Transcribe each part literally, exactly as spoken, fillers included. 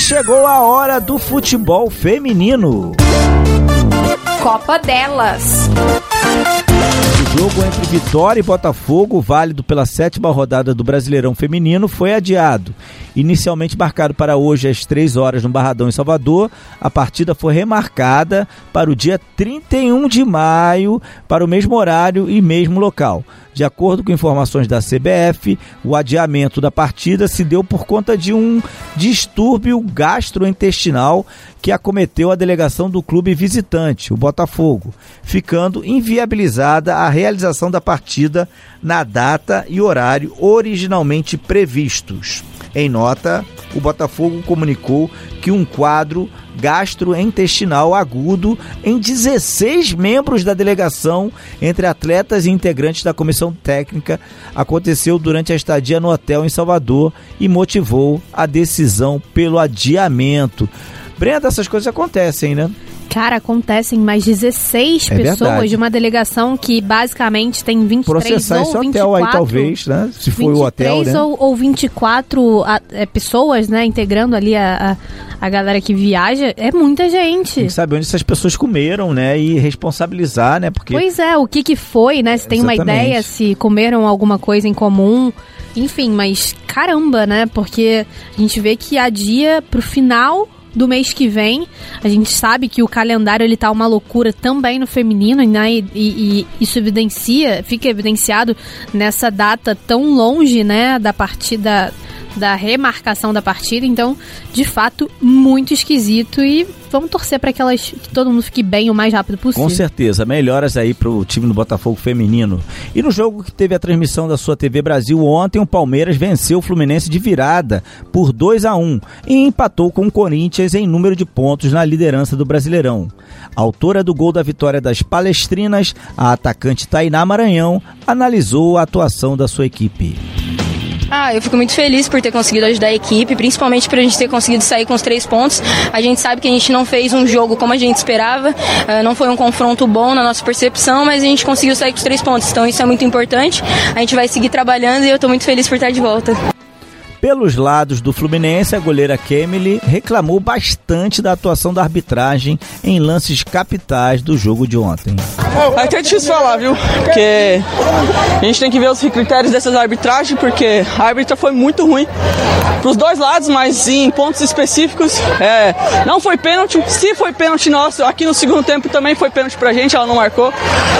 chegou a hora do futebol feminino. Copa delas. O jogo entre Vitória e Botafogo, válido pela sétima rodada do Brasileirão Feminino, foi adiado. Inicialmente marcado para hoje às três horas no Barradão, em Salvador, a partida foi remarcada para o dia trinta e um de maio, para o mesmo horário e mesmo local. De acordo com informações da C B F, o adiamento da partida se deu por conta de um distúrbio gastrointestinal que acometeu a delegação do clube visitante, o Botafogo, ficando inviabilizada a realização da partida na data e horário originalmente previstos. Em nota, o Botafogo comunicou que um quadro gastrointestinal agudo em dezesseis membros da delegação, entre atletas e integrantes da comissão técnica, aconteceu durante a estadia no hotel em Salvador e motivou a decisão pelo adiamento. Brenda, essas coisas acontecem, né? Cara, acontecem mais dezesseis é pessoas verdade. De uma delegação que basicamente tem vinte e três Processar ou esse vinte e quatro, hotel aí, talvez, né? Se foi o hotel, né? ou, ou vinte e quatro a, é, pessoas, né? Integrando ali a, a, a galera que viaja. É muita gente. Tem que saber onde essas pessoas comeram, né? E responsabilizar, né? Porque... Pois é, o que que foi, né? Se tem Exatamente. uma ideia, se comeram alguma coisa em comum. Enfim, mas caramba, né? Porque a gente vê que adia pro final do mês que vem. A gente sabe que o calendário ele tá uma loucura também no feminino, né? E, e, e isso evidencia, fica evidenciado nessa data tão longe, né? Da partida, da remarcação da partida. Então, de fato, muito esquisito. E vamos torcer para que, elas, que todo mundo fique bem o mais rápido possível. Com certeza, melhoras aí pro time do Botafogo feminino. E no jogo que teve a transmissão da sua T V Brasil ontem, o Palmeiras venceu o Fluminense de virada por dois a um e empatou com o Corinthians em número de pontos na liderança do Brasileirão. A autora do gol da vitória das palestrinas, a atacante Tainá Maranhão, analisou a atuação da sua equipe. Ah, eu fico muito feliz por ter conseguido ajudar a equipe, principalmente por a gente ter conseguido sair com os três pontos. A gente sabe que a gente não fez um jogo como a gente esperava, uh, não foi um confronto bom na nossa percepção, mas a gente conseguiu sair com os três pontos, então isso é muito importante. A gente vai seguir trabalhando e eu estou muito feliz por estar de volta. Pelos lados do Fluminense, a goleira Kemily reclamou bastante da atuação da arbitragem em lances capitais do jogo de ontem. É até difícil falar, viu? Porque a gente tem que ver os critérios dessas arbitragens, porque a árbitra foi muito ruim para os dois lados, mas em pontos específicos. É, não foi pênalti. Se foi pênalti nosso, aqui no segundo tempo também foi pênalti pra gente, ela não marcou.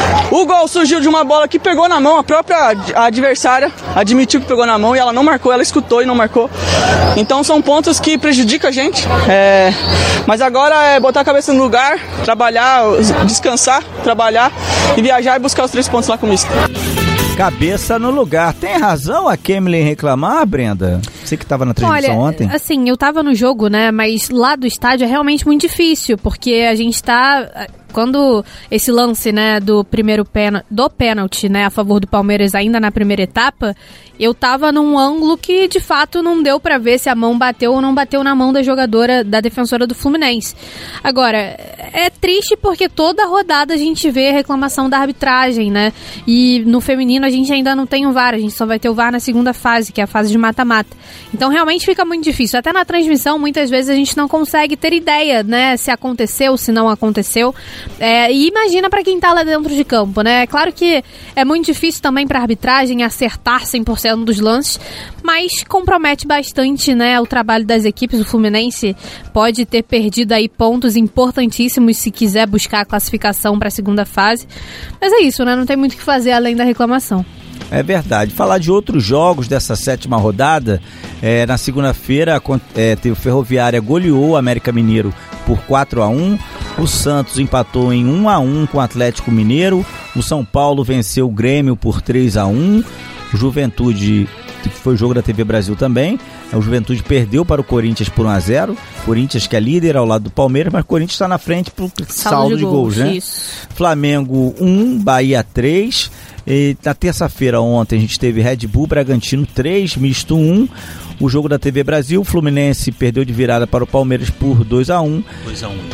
O gol surgiu de uma bola que pegou na mão, a própria adversária admitiu que pegou na mão e ela não marcou, ela escutou e não marcou. Então são pontos que prejudicam a gente. É, mas agora é botar a cabeça no lugar, trabalhar, descansar, trabalhar e viajar e buscar os três pontos lá com o mister. Cabeça no lugar. Tem razão a Kemily em reclamar, Brenda? Você que estava na transmissão Olha, ontem? Assim, eu tava no jogo, né? Mas lá do estádio é realmente muito difícil, porque a gente tá... Quando esse lance, né, do primeiro pênalti, do pênalti, né, a favor do Palmeiras ainda na primeira etapa, eu tava num ângulo que, de fato, não deu pra ver se a mão bateu ou não bateu na mão da jogadora, da defensora do Fluminense. Agora, é triste porque toda rodada a gente vê reclamação da arbitragem, né, e no feminino a gente ainda não tem o V A R, a gente só vai ter o V A R na segunda fase, que é a fase de mata-mata. Então, realmente fica muito difícil. Até na transmissão, muitas vezes a gente não consegue ter ideia, né, se aconteceu, se não aconteceu. É, e imagina pra quem tá lá dentro de campo, né? É claro que é muito difícil também pra arbitragem acertar cem por cento dos lances, mas compromete bastante, né, o trabalho das equipes. O Fluminense pode ter perdido aí pontos importantíssimos se quiser buscar a classificação pra segunda fase. Mas é isso, né? Não tem muito o que fazer além da reclamação. É verdade. Falar de outros jogos dessa sétima rodada, é, na segunda-feira é, teve o Ferroviária goleou o América Mineiro por quatro a um, o Santos empatou em um a um com o Atlético Mineiro, o São Paulo venceu o Grêmio por três a um, o Juventude, que foi o jogo da T V Brasil também, o Juventude perdeu para o Corinthians por um a zero, Corinthians que é líder ao lado do Palmeiras, mas o Corinthians está na frente por saldo, saldo de, de gols, gols, né? Isso. Flamengo um, Bahia três. E na terça-feira ontem a gente teve Red Bull Bragantino três, misto um. O jogo da T V Brasil, o Fluminense perdeu de virada para o Palmeiras por dois a um. dois a um.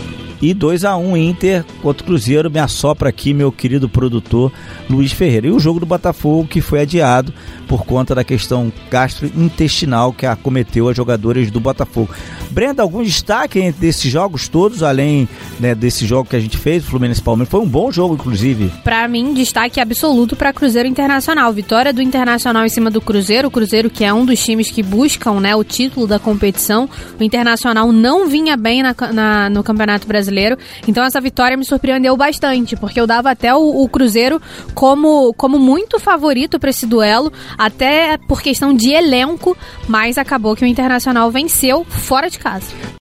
E dois a um Inter contra o Cruzeiro, me assopra aqui meu querido produtor Luiz Ferreira. E o jogo do Botafogo que foi adiado por conta da questão gastrointestinal que acometeu as jogadoras do Botafogo. Brenda, algum destaque desses jogos todos, além, né, desse jogo que a gente fez, o Fluminense Palmeiras? Foi um bom jogo, inclusive. Para mim, destaque absoluto para Cruzeiro Internacional. Vitória do Internacional em cima do Cruzeiro. O Cruzeiro, que é um dos times que buscam, né, o título da competição. O Internacional não vinha bem na, na, no Campeonato Brasileiro. Então essa vitória me surpreendeu bastante, porque eu dava até o, o Cruzeiro como, como muito favorito para esse duelo, até por questão de elenco, mas acabou que o Internacional venceu fora de casa.